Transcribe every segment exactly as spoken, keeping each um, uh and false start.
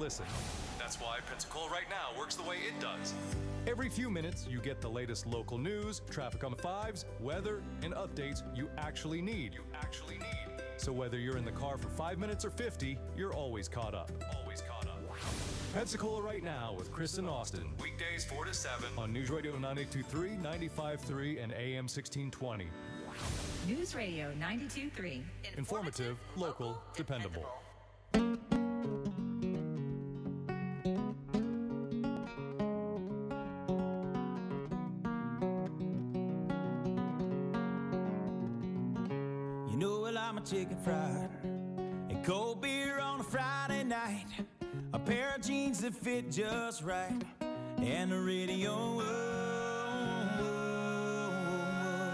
listen. That's why Pensacola Right Now works the way it does. Every few minutes, you get the latest local news, traffic on the fives, weather, and updates you actually need. You actually need. So whether you're in the car for five minutes or fifty, you're always caught up. Always caught up. Pensacola Right Now with Chris and Austin. Weekdays four to seven on News Radio ninety-two point three, ninety-five point three, and A M sixteen twenty. News Radio ninety-two point three. Informative, local, local dependable. You know I like my chicken fried and cold beer on a Friday night, a pair of jeans that fit just right, and the radio. Oh, oh, oh.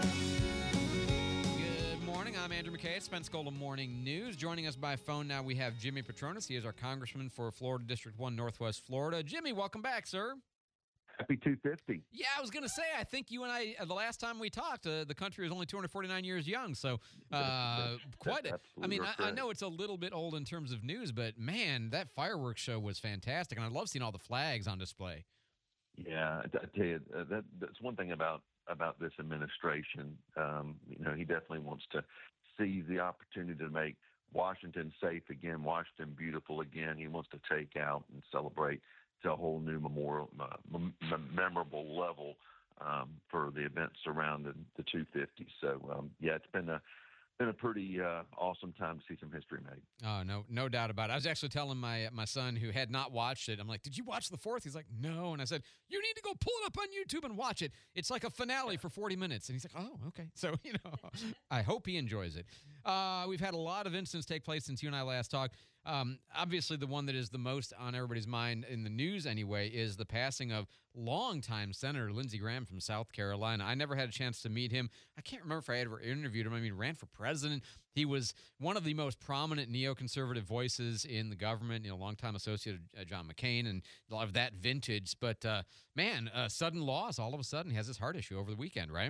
Good morning. I'm Andrew McKay. It's Pensacola Morning News. Joining us by phone now, we have Jimmy Patronis. He is our congressman for Florida District one, Northwest Florida. Jimmy, welcome back, sir. Happy two fifty. Yeah, I was going to say, I think you and I, uh, the last time we talked, uh, the country was only two hundred forty-nine years young. So, uh, quite a, I mean, I, I know it's a little bit old in terms of news, but man, that fireworks show was fantastic. And I love seeing all the flags on display. Yeah, I, I tell you, uh, that, that's one thing about, about this administration. Um, you know, he definitely wants to seize the opportunity to make Washington safe again, Washington beautiful again. He wants to take out and celebrate to a whole new memorial, uh, m- memorable level um, for the events surrounding the two fifty. So, um, yeah, it's been a been a pretty uh, awesome time to see some history made. Oh, no, no doubt about it. I was actually telling my my son who had not watched it, I'm like, did you watch the fourth? He's like, no. And I said, you need to go pull it up on YouTube and watch it. It's like a finale for forty minutes. And he's like, oh, okay. So, you know, I hope he enjoys it. Uh, we've had a lot of incidents take place since you and I last talked. Um, obviously, the one that is the most on everybody's mind in the news anyway is the passing of longtime Senator Lindsey Graham from South Carolina. I never had a chance to meet him. I can't remember if I ever interviewed him. I mean, he ran for president. He was one of the most prominent neoconservative voices in the government, you know, longtime associate of uh, John McCain and a lot of that vintage. But, uh, man, a sudden loss, all of a sudden, he has this heart issue over the weekend, right?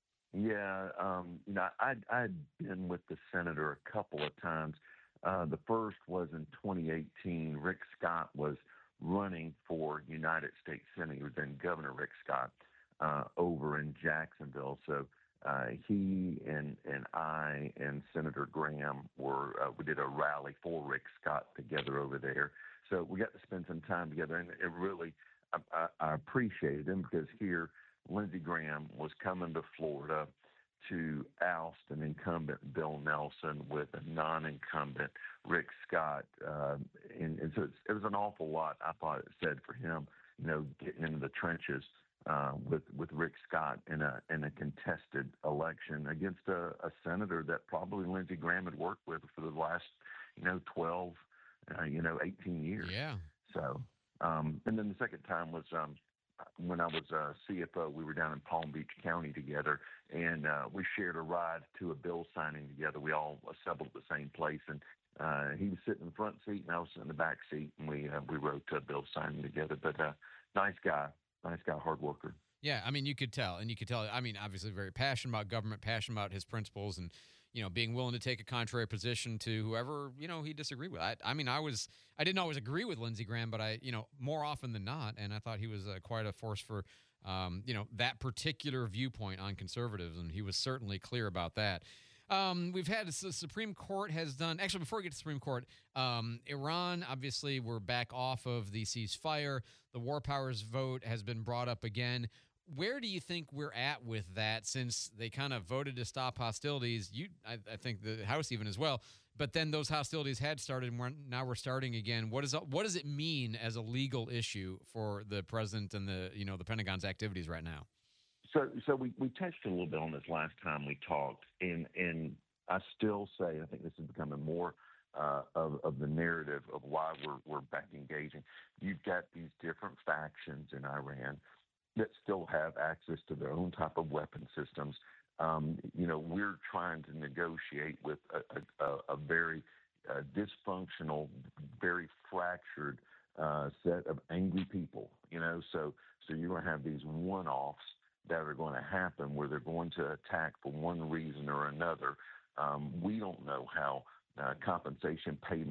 Yeah, um, you know, I'd, I'd been with the senator a couple of times. Uh, the first was in twenty eighteen. Rick Scott was running for United States Senate. He was then Governor Rick Scott uh, over in Jacksonville. So uh, he and and I and Senator Graham were uh, we did a rally for Rick Scott together over there. So we got to spend some time together, and it really I, I, I appreciated him because here Lindsey Graham was coming to Florida to oust an incumbent Bill Nelson with a non-incumbent Rick Scott, uh, and, and so it's, it was an awful lot. I thought it said for him, you know, getting into the trenches uh, with with Rick Scott in a in a contested election against a, a senator that probably Lindsey Graham had worked with for the last, you know, twelve, uh, you know, eighteen years. Yeah. So, um, and then the second time was. Um, When I was uh, C F O, we were down in Palm Beach County together, and uh, we shared a ride to a bill signing together. We all assembled at the same place, and uh, he was sitting in the front seat, and I was sitting in the back seat, and we uh, we rode to a bill signing together. But uh, nice guy, nice guy, hard worker. Yeah, I mean, you could tell, and you could tell, I mean, obviously very passionate about government, passionate about his principles, and, you know, being willing to take a contrary position to whoever, you know, he disagreed with. I, I mean, I was, I didn't always agree with Lindsey Graham, but I, you know, more often than not, and I thought he was uh, quite a force for, um, you know, that particular viewpoint on conservatives, and he was certainly clear about that. Um, we've had the Supreme Court has done, actually, before we get to the Supreme Court, um, Iran, obviously, we're back off of the ceasefire. The war powers vote has been brought up again. Where do you think we're at with that since they kind of voted to stop hostilities? You, I, I think the House even as well. But then those hostilities had started, and we're, now we're starting again. What, is, what does it mean as a legal issue for the president and the, you know, the Pentagon's activities right now? So, so we, we touched a little bit on this last time we talked, and and I still say I think this is becoming more uh, of of the narrative of why we're we're back engaging. You've got these different factions in Iran that still have access to their own type of weapon systems. Um, you know, we're trying to negotiate with a, a, a very uh, dysfunctional, very fractured uh, set of angry people. You know, so so you're going to have these one-offs that are going to happen where they're going to attack for one reason or another. Um, we don't know how uh, compensation payment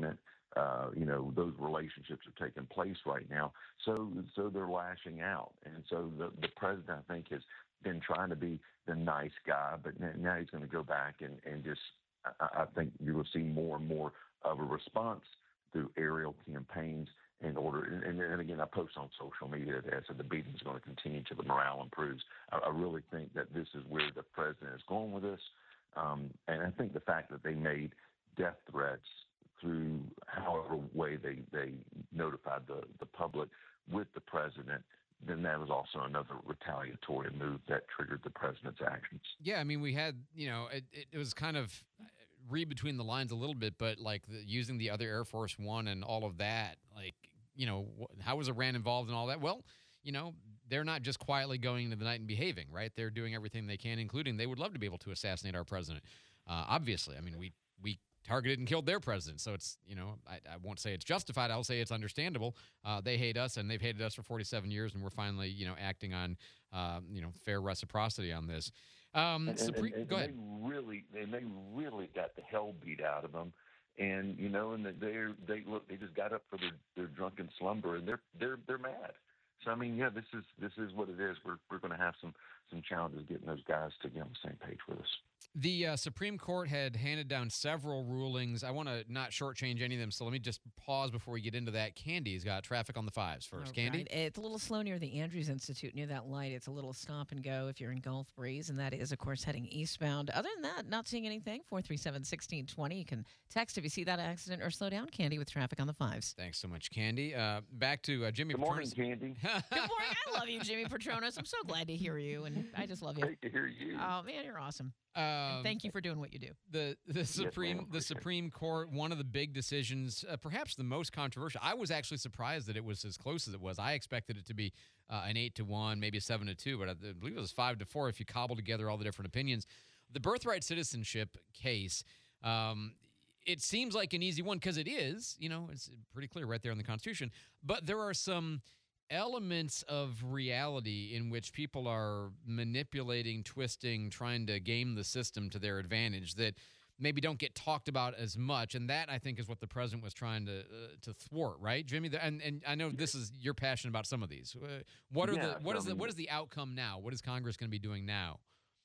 uh, you know, those relationships are taking place right now. So, so they're lashing out, and so the the president, I think, has been trying to be the nice guy, but now he's going to go back and and just. I, I think you will see more and more of a response through aerial campaigns in order. And, and, and again, I post on social media that so the beating is going to continue till the morale improves. I, I really think that this is where the president is going with this, um, and I think the fact that they made death threats through however way they, they notified the, the public with the president, then that was also another retaliatory move that triggered the president's actions. Yeah, I mean, we had, you know, it, it, it was kind of read between the lines a little bit, but like the, using the other Air Force One and all of that, like, you know, wh- how was Iran involved in all that? Well, you know, they're not just quietly going into the night and behaving, right? They're doing everything they can, including they would love to be able to assassinate our president. Uh, obviously, I mean, we we targeted and killed their president, so it's, you know, I, I won't say it's justified. I'll say it's understandable. Uh, they hate us, and they've hated us for forty-seven years, and we're finally, you know, acting on, uh, you know, fair reciprocity on this. Um, and, Supreme, and, and go ahead. They really, and they really got the hell beat out of them, and you know, and they they look, they just got up for their, their drunken slumber, and they're they're they're mad. So I mean, yeah, this is this is what it is. We're we're going to have some some challenges getting those guys to get on the same page with us. The uh, Supreme Court had handed down several rulings. I want to not shortchange any of them, so let me just pause before we get into that. Candy's got traffic on the fives first. All Candy? right. It's a little slow near the Andrews Institute, near that light. It's a little stop and go if you're in Gulf Breeze, and that is, of course, heading eastbound. Other than that, not seeing anything. four three seven, one six two zero. You can text if you see that accident or slow down. Candy with traffic on the fives. Thanks so much, Candy. Uh, back to uh, Jimmy Good morning, Patronis. Candy. Good morning. I love you, Jimmy Patronis. I'm so glad to hear you, and I just love you. Great to hear you. Oh, man, you're awesome. Um, And thank you for doing what you do. The the Supreme ma'am. the Appreciate it. Supreme Court, one of the big decisions, uh, perhaps the most controversial. I was actually surprised that it was as close as it was. I expected it to be uh, an eight to one, maybe a seven to two, but I believe it was five to four if you cobble together all the different opinions. The birthright citizenship case. Um, it seems like an easy one because it is. You know, it's pretty clear right there in the Constitution. But there are some elements of reality in which people are manipulating, twisting, trying to game the system to their advantage that maybe don't get talked about as much, and that I think is what the president was trying to uh, to thwart, right, Jimmy? And and I know this is you're passionate about some of these. Uh, what are Yeah, the what so is I the mean- what is the outcome now? What is Congress going to be doing now?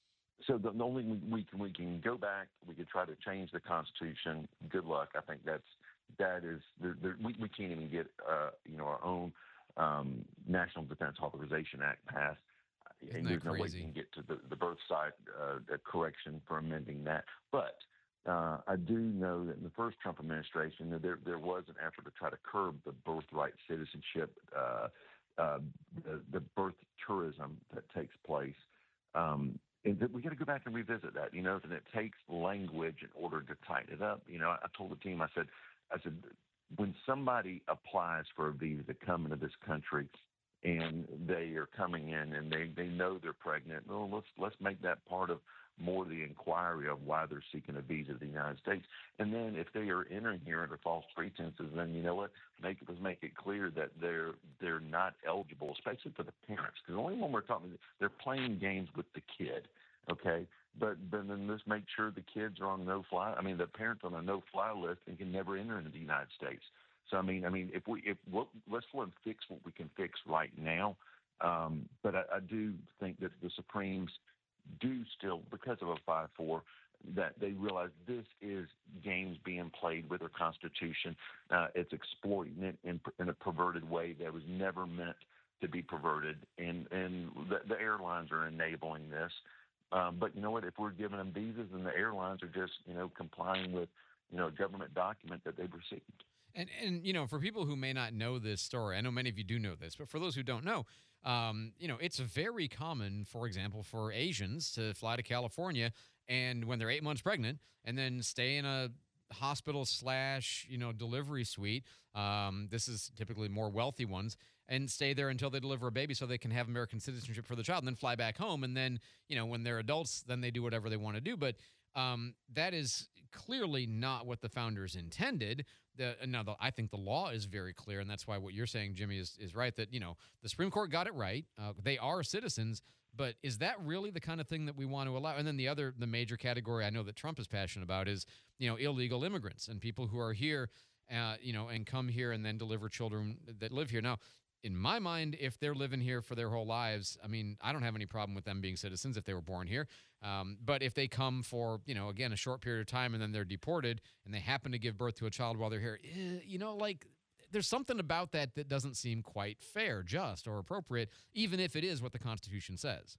So the, the only we can we can go back. We could try to change the Constitution. Good luck. I think that's that is there, there, we we can't even get uh, you know our own um, National Defense Authorization Act passed. Isn't and that there's no way crazy? we can get to the, the birth side uh, the correction for amending that. But uh, I do know that in the first Trump administration, that there there was an effort to try to curb the birthright citizenship, uh, uh, the, the birth tourism that takes place. Um, and that we got to go back and revisit that, you know, and it takes language in order to tighten it up. You know, I, I told the team, I said, I said, when somebody applies for a visa to come into this country and they are coming in and they, they know they're pregnant, well, let's let's make that part of more the inquiry of why they're seeking a visa to the United States. And then if they are entering here under false pretenses, then you know what? Make let's make it clear that they're they're not eligible, especially for the parents. Because the only one we're talking, they're playing games with the kid, okay? But but then let's make sure the kids are on no fly. I mean, the parents on a no fly list and can never enter into the United States. So I mean, I mean, if we if what, let's let them fix what we can fix right now. Um, but I, I do think that the Supremes do still, because of a five four, that they realize this is games being played with our Constitution. Uh, it's exploiting it in, in a perverted way that was never meant to be perverted, and and the, the airlines are enabling this. Um, but you know what? If we're giving them visas, and the airlines are just you know complying with you know a government document that they've received. And, and you know, for people who may not know this story, I know many of you do know this, but for those who don't know, um, you know, it's very common, for example, for Asians to fly to California and when they're eight months pregnant and then stay in a hospital slash, you know, delivery suite. Um, this is typically more wealthy ones, and stay there until they deliver a baby so they can have American citizenship for the child and then fly back home. And then, you know, when they're adults, then they do whatever they want to do. But um, that is clearly not what the founders intended. The, now, the, I think the law is very clear, and that's why what you're saying, Jimmy, is, is right, that, you know, the Supreme Court got it right. Uh, they are citizens, but is that really the kind of thing that we want to allow? And then the other, the major category I know that Trump is passionate about is, you know, illegal immigrants and people who are here uh, you know, and come here and then deliver children that live here. Now, in my mind, if they're living here for their whole lives, I mean, I don't have any problem with them being citizens if they were born here. Um, but if they come for, you know, again, a short period of time and then they're deported and they happen to give birth to a child while they're here, eh, you know, like there's something about that that doesn't seem quite fair, just, or appropriate, even if it is what the Constitution says.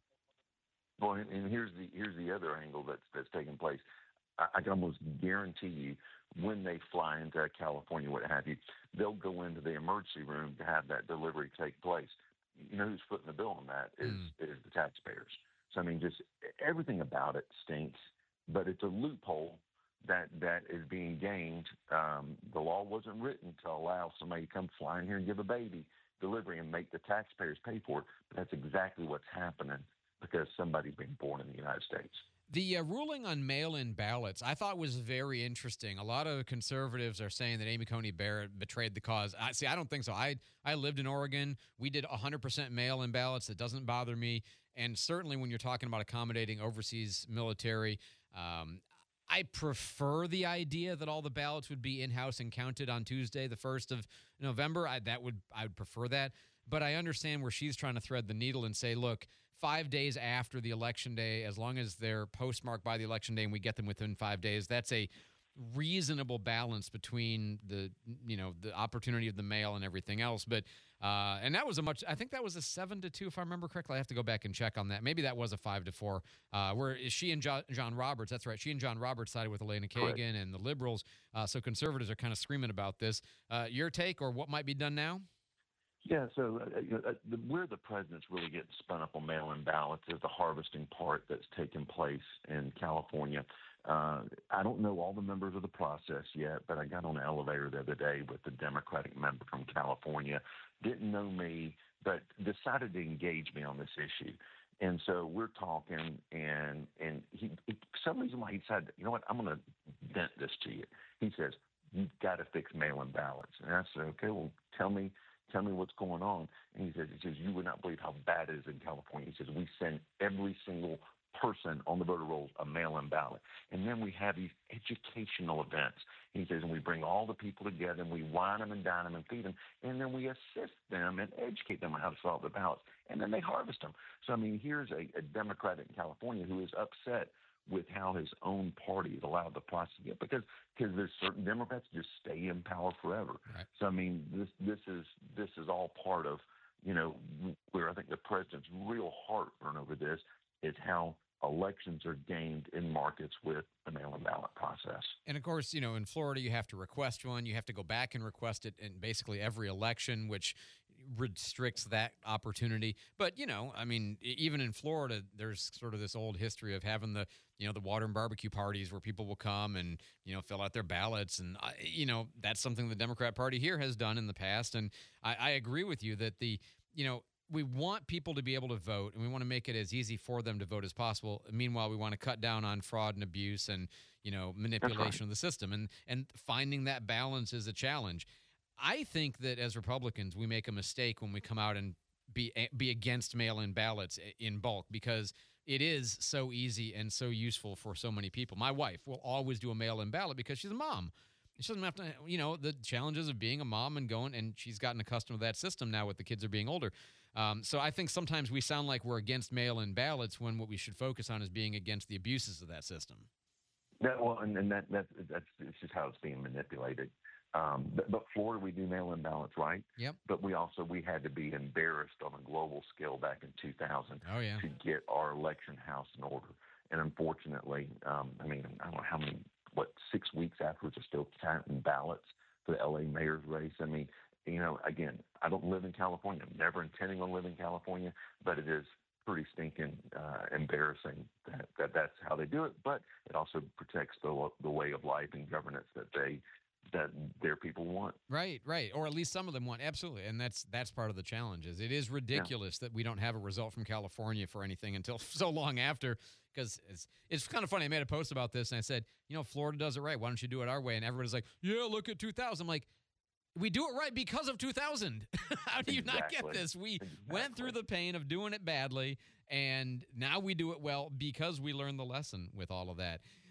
Well, and, and here's the here's the other angle that's that's taking place. I, I can almost guarantee you, when they fly into California, what have you, they'll go into the emergency room to have that delivery take place. You know who's footing the bill on that is mm. is the taxpayers. So I mean, just everything about it stinks. But it's a loophole that that is being gained. Um, the law wasn't written to allow somebody to come flying here and give a baby delivery and make the taxpayers pay for it. But that's exactly what's happening because somebody's been born in the United States. The uh, ruling on mail-in ballots I thought was very interesting. A lot of conservatives are saying that Amy Coney Barrett betrayed the cause. I see. I don't think so. I I lived in Oregon. We did one hundred percent mail-in ballots. It doesn't bother me. And certainly when you're talking about accommodating overseas military, um, I prefer the idea that all the ballots would be in-house and counted on Tuesday, the first of November. I, that would I would prefer that. But I understand where she's trying to thread the needle and say, look, five days after the election day, as long as they're postmarked by the election day and we get them within five days, that's a reasonable balance between the, you know, the opportunity of the mail and everything else. But, uh, and that was a much, I think that was a seven to two, if I remember correctly. I have to go back and check on that. Maybe that was a five to four, uh, where she and John, John Roberts, that's right. She and John Roberts sided with Elena Kagan Correct. And the liberals. Uh, so conservatives are kind of screaming about this. Uh, your take or what might be done now? Yeah, so uh, you know, uh, the, where the president's really getting spun up on mail-in ballots is the harvesting part that's taking place in California. Uh, I don't know all the members of the process yet, but I got on an elevator the other day with the Democratic member from California. Didn't know me, but decided to engage me on this issue. And so we're talking, and and he, he for some reason why he said, you know what, I'm going to vent this to you. He says, you've got to fix mail-in ballots. And I said, okay, well, tell me. Tell me what's going on. And he says, he says, you would not believe how bad it is in California. He says, we send every single person on the voter rolls a mail-in ballot. And then we have these educational events. He says, and we bring all the people together and we wine them and dine them and feed them. And then we assist them and educate them on how to solve the ballots. And then they harvest them. So, I mean, here's a, a Democrat in California who is upset with how his own party is allowed the process to get, because because there's certain Democrats just stay in power forever. Right. So I mean, this this is this is all part of, you know, where I think the president's real heartburn over this is how elections are gained in markets with the mail-in ballot process. And of course, you know, in Florida, you have to request one. You have to go back and request it in basically every election, which restricts that opportunity. But, you know, I mean, even in Florida, there's sort of this old history of having the, you know, the water and barbecue parties where people will come and, you know, fill out their ballots. And, uh, you know, that's something the Democrat Party here has done in the past. And I, I agree with you that the, you know, we want people to be able to vote, and we want to make it as easy for them to vote as possible. Meanwhile, we want to cut down on fraud and abuse and, you know, manipulation right. of the system. And and finding that balance is a challenge. I think that as Republicans, we make a mistake when we come out and be be against mail-in ballots in bulk, because it is so easy and so useful for so many people. My wife will always do a mail-in ballot because she's a mom. She doesn't have to, you know, the challenges of being a mom and going, and she's gotten accustomed to that system now with the kids are being older. Um, so I think sometimes we sound like we're against mail-in ballots when what we should focus on is being against the abuses of that system. Yeah, well, and, and that, that that's it's just how it's being manipulated. Um, but, but Florida, we do mail-in ballots, right? Yep. But we also we had to be embarrassed on a global scale back in two thousand oh, yeah. to get our election house in order. And unfortunately, um, I mean, I don't know how many, what, six weeks afterwards are still counting ballots for the L A mayor's race. I mean, you know, again, I don't live in California. I'm never intending on living in California, but it is pretty stinking uh, embarrassing that, that that's how they do it. But it also protects the the way of life and governance that they that their people want. Right, right. Or at least some of them want. Absolutely. And that's that's part of the challenge. Is it is ridiculous yeah. that we don't have a result from California for anything until so long after, because it's it's kind of funny. I made a post about this and I said, you know, Florida does it right. Why don't you do it our way? And everybody's like, yeah, look at two thousand. I'm like, we do it right because of two thousand. How do you exactly. not get this? We exactly. went through the pain of doing it badly, and now we do it well because we learned the lesson with all of that.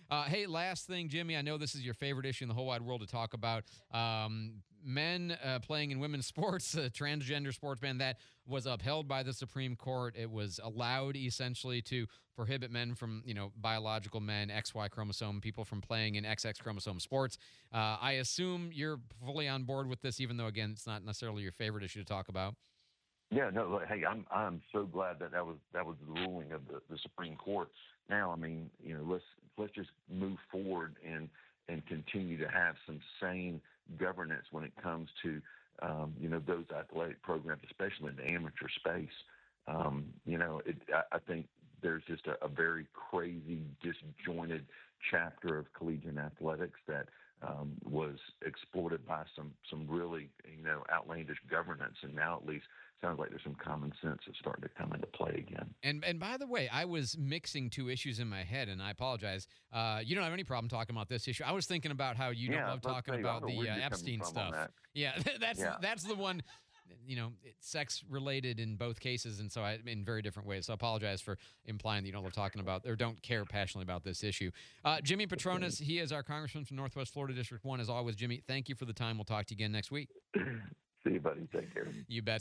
Uh, hey, last thing, Jimmy. I know this is your favorite issue in the whole wide world to talk about. Um, men uh, playing in women's sports, a transgender sports ban that was upheld by the Supreme Court. It was allowed essentially to prohibit men from, you know, biological men, X Y chromosome people from playing in X X chromosome sports. Uh, I assume you're fully on board with this, even though, again, it's not necessarily your favorite issue to talk about. Yeah, no. look, Hey, I'm I'm so glad that that was that was the ruling of the, the Supreme Court. Now, I mean, you know, let's let's just move forward and and continue to have some sane governance when it comes to um, you know those athletic programs, especially in the amateur space. Um, you know, it, I, I think there's just a, a very crazy, disjointed chapter of collegiate athletics that um, was exploited by some some really you know outlandish governance, and now at least sounds like there's some common sense that's starting to come into play again. And and by the way, I was mixing two issues in my head, and I apologize. Uh, you don't have any problem talking about this issue. I was thinking about how you Yeah, don't love let's talking say, I about don't know the where uh, you're Epstein coming from on stuff. that. Yeah, that's Yeah. that's the one. You know, it's sex related in both cases, and so I in very different ways. So I apologize for implying that you don't love talking about or don't care passionately about this issue. Uh, Jimmy Patronis, he is our congressman from Northwest Florida District One. As always, Jimmy, thank you for the time. We'll talk to you again next week. See you, buddy. Take care. You bet.